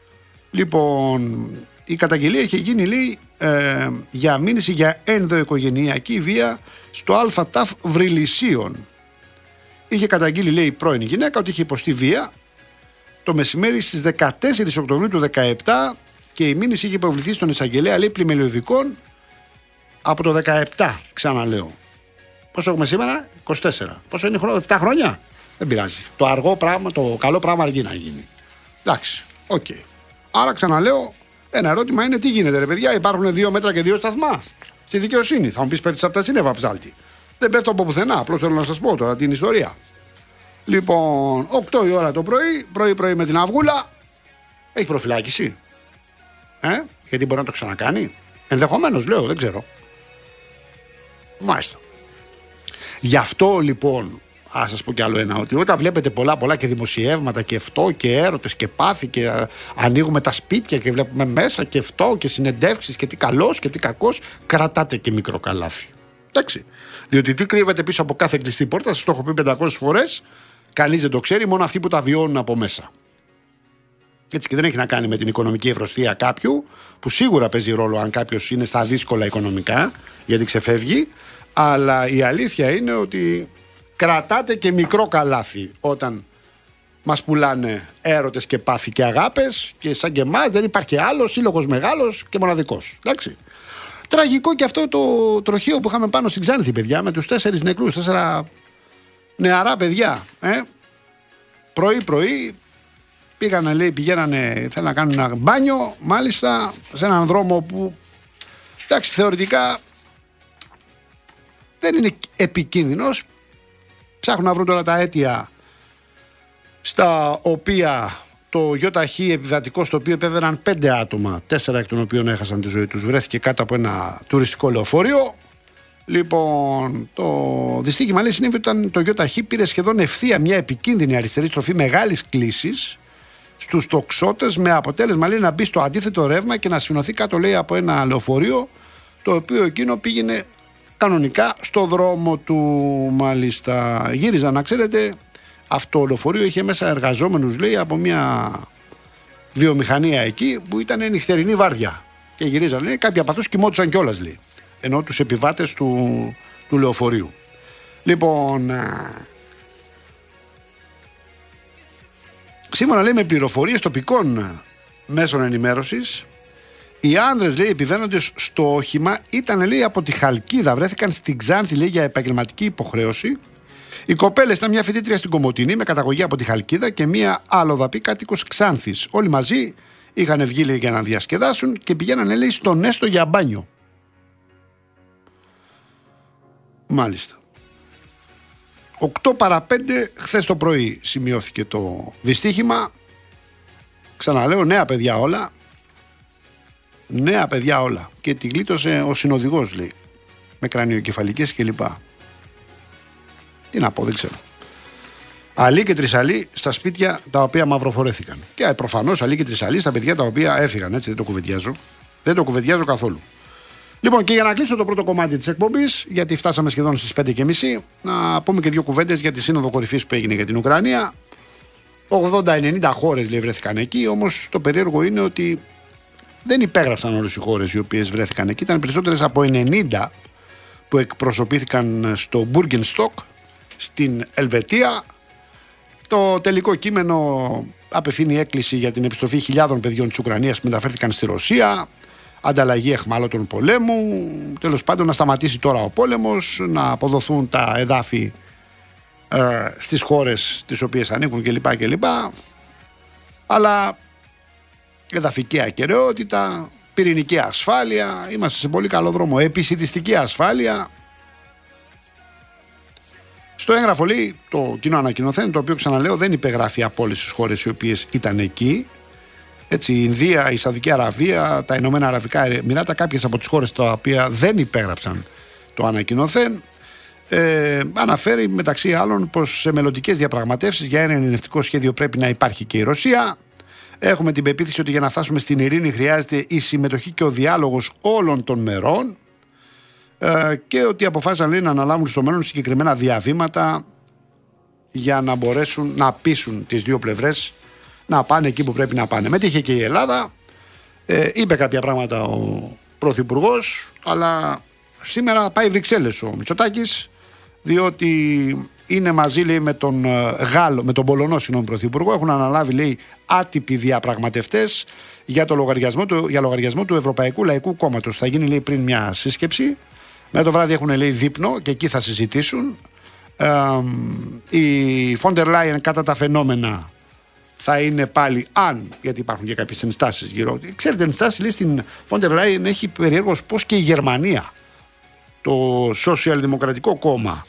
Λοιπόν, η καταγγελία είχε γίνει, λέει, ε, για μήνυση για ενδοοικογενειακή βία στο ΑΤΑΦ Βρυλισσίων. Είχε καταγγείλει, λέει, η πρώην γυναίκα ότι είχε υποστεί βία το μεσημέρι στις δεκατέσσερις Οκτωβρίου του δεκαεπτά, και η μήνυση είχε υποβληθεί στον εισαγγελέα, λέει, πλημελιωδικών από το δεκαεπτά, ξαναλέω. Πόσο έχουμε σήμερα? είκοσι τέσσερα. Πόσο είναι χρόνο? επτά χρόνια. Δεν πειράζει. Το αργό πράγμα, το καλό πράγμα αργεί να γίνει. Εντάξει, οκ. Okay. Άρα ξαναλέω, ένα ερώτημα είναι τι γίνεται, ρε παιδιά? Υπάρχουν δύο μέτρα και δύο σταθμά στη δικαιοσύνη. Θα μου πεις, πέφτεις από τα σύννεφα, ψάλτη? Δεν πέφτω από πουθενά. Απλώς θέλω να σας πω τώρα την ιστορία. Λοιπόν, οκτώ η ώρα το πρωί, πρωί-πρωί με την αυγούλα. Έχει προφυλάκηση. Ε, γιατί μπορεί να το ξανακάνει. Ενδεχομένως, λέω, δεν ξέρω. Μάλιστα. Γι' αυτό λοιπόν, ας σας πω κι άλλο ένα, ότι όταν βλέπετε πολλά πολλά και δημοσιεύματα και αυτό και έρωτες και πάθη και α, ανοίγουμε τα σπίτια και βλέπουμε μέσα και αυτό και συνεντεύξεις και τι καλός και τι κακός, κρατάτε και μικρό καλάθι. Εντάξει. Διότι τι κρύβεται πίσω από κάθε κλειστή πόρτα, σας το έχω πει πεντακόσιες φορές, κανείς δεν το ξέρει, μόνο αυτοί που τα βιώνουν από μέσα. Έτσι, και δεν έχει να κάνει με την οικονομική ευρωστία κάποιου, που σίγουρα παίζει ρόλο αν κάποιος είναι στα δύσκολα οικονομικά, γιατί ξεφεύγει, αλλά η αλήθεια είναι ότι κρατάτε και μικρό καλάθι όταν μας πουλάνε έρωτες και πάθη και αγάπες, και σαν και εμάς δεν υπάρχει άλλος, σύλλογος μεγάλος και μοναδικός. Εντάξει. Τραγικό και αυτό το τροχείο που είχαμε πάνω στην Ξάνθη, παιδιά, με τους τέσσερις νεκρούς, τέσσερα νεαρά παιδιά. Ε? Πρωί-πρωί πήγανε, λέει, πηγαίνανε, θέλουν να κάνουν ένα μπάνιο, μάλιστα σε έναν δρόμο που, εντάξει, θεωρητικά δεν είναι επικίνδυνος. Ψάχνουν να βρουν τώρα τα αίτια στα οποία το ΙΧ επιβατικό, στο οποίο επέβαιναν πέντε άτομα, τέσσερα εκ των οποίων έχασαν τη ζωή τους, βρέθηκε κάτω από ένα τουριστικό λεωφορείο. Λοιπόν, το δυστύχημα, λέει, συνέβη όταν το ΙΧ πήρε σχεδόν ευθεία μια επικίνδυνη αριστερή στροφή μεγάλης κλίσης στους τοξότες, με αποτέλεσμα, λέει, να μπει στο αντίθετο ρεύμα και να σφινωθεί κάτω, λέει, από ένα λεωφορείο, το οποίο εκείνο πήγαινε κανονικά στο δρόμο του. Μάλιστα, γύριζαν, να ξέρετε, αυτό το λεωφορείο είχε μέσα εργαζόμενους, λέει, από μια βιομηχανία εκεί που ήταν νυχτερινή βάρδια, και γυρίζαν, λέει, κάποιοι από αυτούς κοιμόντουσαν κιόλας, λέει, ενώ τους επιβάτες του, του λεωφορείου. Λοιπόν, σύμφωνα, λέει, με πληροφορίες τοπικών μέσων ενημέρωσης, οι άνδρες, λέει, επιβαίνοντες στο όχημα ήταν, λέει, από τη Χαλκίδα, βρέθηκαν στην Ξάνθη, λέει, για επαγγελματική υποχρέωση. Οι κοπέλες ήταν μια φοιτήτρια στην Κομοτηνή με καταγωγή από τη Χαλκίδα και μια αλλοδαπή κάτοικος Ξάνθης. Όλοι μαζί είχαν βγει, λέει, για να διασκεδάσουν και πηγαίνανε, λέει, στον Έστω για μπάνιο. Μάλιστα. οκτώ παρά πέντε χθες το πρωί σημειώθηκε το δυστύχημα. Ξαναλέω, νέα παιδιά όλα. Νέα παιδιά όλα. Και τη γλίτωσε ο συνοδηγός, λέει, με κρανιοκεφαλικές κλπ. Τι να πω, δεν ξέρω. Αλή και Τρισαλή στα σπίτια τα οποία μαυροφορέθηκαν. Και προφανώς Αλή και Τρισαλή στα παιδιά τα οποία έφυγαν. Έτσι, δεν το κουβεντιάζω. Δεν το κουβεντιάζω καθόλου. Λοιπόν, και για να κλείσω το πρώτο κομμάτι της εκπομπής, γιατί φτάσαμε σχεδόν στις πέντε και μισή, να πούμε και δύο κουβέντες για τη σύνοδο κορυφής που έγινε για την Ουκρανία. ογδόντα ενενήντα χώρες, λέει, βρέθηκαν εκεί. Όμως το περίεργο είναι ότι δεν υπέγραψαν όλες οι χώρες οι οποίες βρέθηκαν εκεί. Ήταν περισσότερες από ενενήντα που εκπροσωπήθηκαν στο Μπούργενστοκ στην Ελβετία, Το τελικό κείμενο απευθύνει έκκληση για την επιστροφή χιλιάδων παιδιών της Ουκρανίας που μεταφέρθηκαν στη Ρωσία, ανταλλαγή εχμάλωτων πολέμου, τέλος πάντων να σταματήσει τώρα ο πόλεμος, να αποδοθούν τα εδάφη ε, στις χώρες τις οποίες ανήκουν κλπ. κλπ. Αλλά εδαφική ακεραιότητα, πυρηνική ασφάλεια, είμαστε σε πολύ καλό δρόμο, επισιτιστική ασφάλεια. Στο έγγραφο λέει το κοινό ανακοινωθέν, το οποίο ξαναλέω δεν υπεγράφει από όλες τις χώρες οι οποίες ήταν εκεί. Έτσι, η Ινδία, η Σαουδική Αραβία, τα Ηνωμένα Αραβικά Εμιράτα, κάποιες από τις χώρες τα οποία δεν υπέγραψαν το ανακοινωθέν, ε, αναφέρει μεταξύ άλλων πως σε μελλοντικές διαπραγματεύσεις για ένα ειρηνευτικό σχέδιο πρέπει να υπάρχει και η Ρωσία. Έχουμε την πεποίθηση ότι για να φτάσουμε στην ειρήνη χρειάζεται η συμμετοχή και ο διάλογος όλων των μερών. Και ότι αποφάσισαν λέει, να αναλάβουν στο μέλλον συγκεκριμένα διαβήματα για να μπορέσουν να πείσουν τις δύο πλευρές να πάνε εκεί που πρέπει να πάνε. Μετήχε και η Ελλάδα, ε, είπε κάποια πράγματα ο Πρωθυπουργός, αλλά σήμερα πάει Βρυξέλλες ο Μητσοτάκης, διότι είναι μαζί λέει, με τον Γάλλο, με τον Πολωνό συγγνώμη Πρωθυπουργό, έχουν αναλάβει λέει, άτυποι διαπραγματευτές για, το λογαριασμό του, για λογαριασμό του Ευρωπαϊκού Λαϊκού Κόμματος. Θα γίνει λέει, πριν μια σύσκεψη. Με το βράδυ έχουν λέει δείπνο και εκεί θα συζητήσουν. Ε, η Φόντερ Λάιεν κατά τα φαινόμενα θα είναι πάλι αν, γιατί υπάρχουν και κάποιες ενστάσεις γύρω. Ξέρετε, ενστάσεις λέει στην Φόντερ Λάιεν έχει περίεργος πως και η Γερμανία, το Σοσιαλδημοκρατικό κόμμα,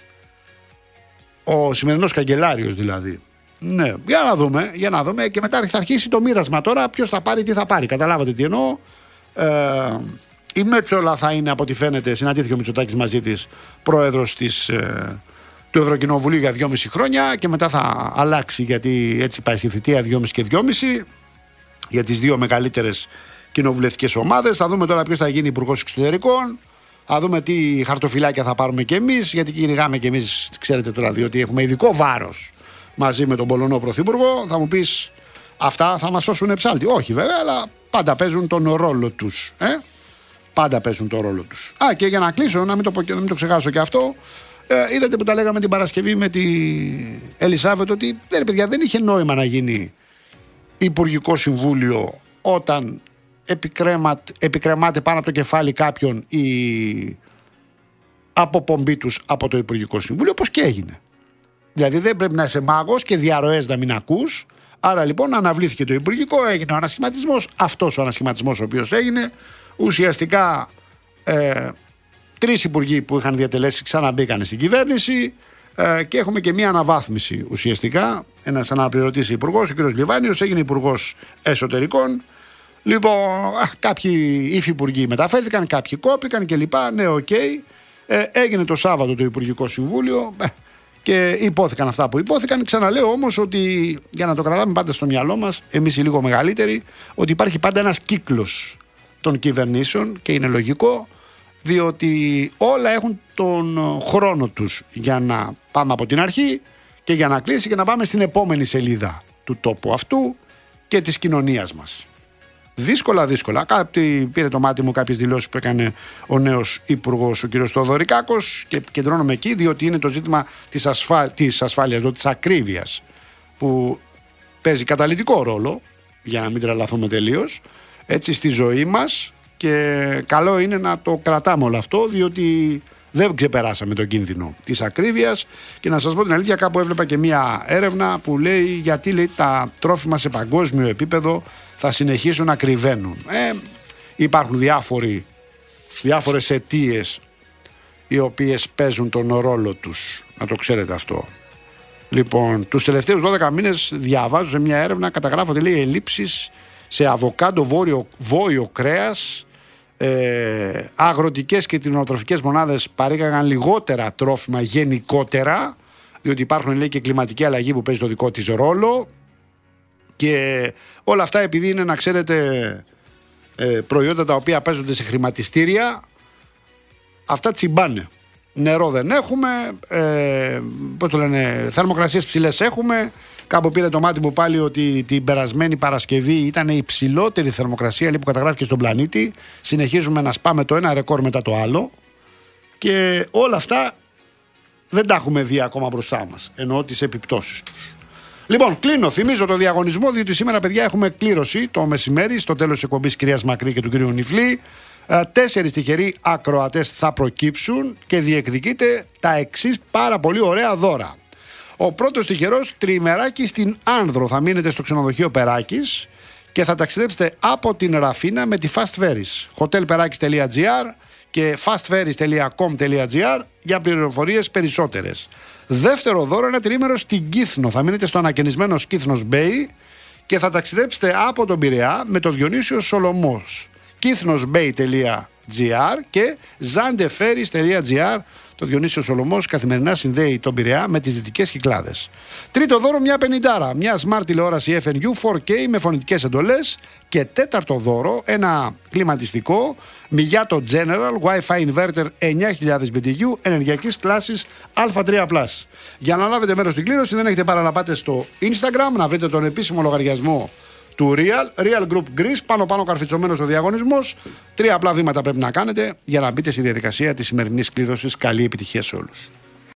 ο σημερινός καγκελάριος δηλαδή. Ναι, για να δούμε, για να δούμε και μετά θα αρχίσει το μοίρασμα τώρα ποιος θα πάρει, τι θα πάρει. Καταλάβατε τι εννοώ. Ε, Η Μέτσολα θα είναι από ό,τι φαίνεται, συναντήθηκε ο Μητσοτάκης μαζί της, πρόεδρος της, ε, του Ευρωκοινοβουλίου για δυόμιση χρόνια και μετά θα αλλάξει γιατί έτσι πάει στη θητεία δυόμιση και δυόμιση για τις δύο μεγαλύτερες κοινοβουλευτικές ομάδες. Θα δούμε τώρα ποιος θα γίνει υπουργός εξωτερικών, θα δούμε τι χαρτοφυλάκια θα πάρουμε κι εμείς, γιατί κυνηγάμε κι εμείς, ξέρετε τώρα, διότι έχουμε ειδικό βάρος μαζί με τον Πολωνό Πρωθυπουργό. Θα μου πεις αυτά θα μας σώσουν ψάλτη. Όχι βέβαια, αλλά πάντα παίζουν τον ρόλο τους. Ε? Πάντα παίζουν τον ρόλο τους. Α, και για να κλείσω, να μην το, να μην το ξεχάσω και αυτό, ε, είδατε που τα λέγαμε την Παρασκευή με τη Ελισάβετ ότι δεν, παιδιά, δεν είχε νόημα να γίνει Υπουργικό Συμβούλιο όταν επικρέμα, επικρεμάται πάνω από το κεφάλι κάποιον η αποπομπή τους από το Υπουργικό Συμβούλιο, όπως και έγινε. Δηλαδή δεν πρέπει να είσαι μάγος και διαρροές να μην ακούς. Άρα λοιπόν αναβλήθηκε το Υπουργικό, έγινε ο ανασχηματισμός. Αυτός ο ανασχηματισμός ο οποίος έγινε, ουσιαστικά ε, τρεις υπουργοί που είχαν διατελέσει ξαναμπήκαν στην κυβέρνηση ε, και έχουμε και μία αναβάθμιση ουσιαστικά. Ένας αναπληρωτής υπουργός, ο κ. Λιβάνιος, έγινε υπουργός εσωτερικών. Λοιπόν, α, κάποιοι υφυπουργοί μεταφέρθηκαν, κάποιοι κόπηκαν κλπ. Ναι, οκ. Okay. Ε, έγινε το Σάββατο το Υπουργικό Συμβούλιο ε, και υπόθηκαν αυτά που υπόθηκαν. Ξαναλέω όμως ότι, για να το κρατάμε πάντα στο μυαλό μας, εμείς οι λίγο μεγαλύτεροι, ότι υπάρχει πάντα ένας κύκλος των κυβερνήσεων και είναι λογικό, διότι όλα έχουν τον χρόνο τους για να πάμε από την αρχή και για να κλείσει και να πάμε στην επόμενη σελίδα του τόπου αυτού και της κοινωνίας μας. Δύσκολα, δύσκολα. Κάτι πήρε το μάτι μου κάποιες δηλώσεις που έκανε ο νέος υπουργός, ο κ. Θοδωρικάκος, και κεντρώνομαι εκεί, διότι είναι το ζήτημα της, ασφα... της ασφάλειας, της ακρίβειας, που παίζει καταλυτικό ρόλο, για να μην τρελαθούμε τελείως, έτσι, στη ζωή μας, και καλό είναι να το κρατάμε όλο αυτό, διότι δεν ξεπεράσαμε τον κίνδυνο της ακρίβειας. Και να σας πω την αλήθεια, κάπου έβλεπα και μία έρευνα που λέει γιατί λέει, τα τρόφιμα σε παγκόσμιο επίπεδο θα συνεχίσουν να κρυβαίνουν. Ε, υπάρχουν διάφοροι, διάφορες αιτίες οι οποίες παίζουν τον ρόλο τους, να το ξέρετε αυτό. Λοιπόν, τους τελευταίους δώδεκα μήνες διαβάζω σε μια έρευνα, καταγράφονται λέει ελλείψεις σε αβοκάντο, βόρειο, βόηο κρέας, ε, αγροτικές και κτηνοτροφικές μονάδες παρήγαγαν λιγότερα τρόφιμα γενικότερα, διότι υπάρχουν λέει και κλιματική αλλαγή που παίζει το δικό της ρόλο, και όλα αυτά επειδή είναι, να ξέρετε, ε, προϊόντα τα οποία παίζονται σε χρηματιστήρια, αυτά τσιμπάνε. Νερό δεν έχουμε, ε, πώς το λένε, θερμοκρασίες ψηλές έχουμε. Κάπου πήρε το μάτι μου πάλι ότι την περασμένη Παρασκευή ήταν η υψηλότερη θερμοκρασία που καταγράφηκε στον πλανήτη. Συνεχίζουμε να σπάμε το ένα ρεκόρ μετά το άλλο. Και όλα αυτά δεν τα έχουμε δει ακόμα μπροστά μας, εννοώ τις επιπτώσεις τους. Λοιπόν, κλείνω. Θυμίζω το διαγωνισμό, διότι σήμερα, παιδιά, έχουμε κλήρωση το μεσημέρι, στο τέλος της εκπομπής κυρίας Μακρύ και του κυρίου Νιφλή. Τέσσερις τυχεροί ακροατές θα προκύψουν και διεκδικείτε τα εξής πάρα πολύ ωραία δώρα. Ο πρώτος τυχερός, τριημεράκι στην Άνδρο. Θα μείνετε στο ξενοδοχείο Περάκης και θα ταξιδέψετε από την Ραφίνα με τη Fast Ferries. hotelperakis τελεία gr και fastferries τελεία com τελεία gr για πληροφορίες περισσότερες. Δεύτερο δώρο, ένα τριήμερο στην Κύθνο. Θα μείνετε στο ανακαινισμένο Κύθνος Bay και θα ταξιδέψετε από τον Πειραιά με τον Διονύσιο Σολομός. κύθνος bay τελεία gr και zandeferries τελεία gr. Το Διονύσιο Σολομός καθημερινά συνδέει τον Πειραιά με τις Δυτικές Κυκλάδες. Τρίτο δώρο, μια πενηντάρα, μια smart τηλεόραση εφ εν γιου φορ κέι με φωνητικές εντολές. Και τέταρτο δώρο, ένα κλιματιστικό Miyato General Wi-Fi Inverter εννιά χιλιάδες μπι τι γιου ενεργειακής κλάσης Α τρία πλας. Για να λάβετε μέρος στην κλήρωση δεν έχετε παρά να πάτε στο Instagram, να βρείτε τον επίσημο λογαριασμό του Real, Real Group Greece, πάνω πάνω καρφιτσωμένος ο διαγωνισμός. Τρία απλά βήματα πρέπει να κάνετε για να μπείτε στη διαδικασία της σημερινής κλήρωσης. Καλή επιτυχία σε όλους.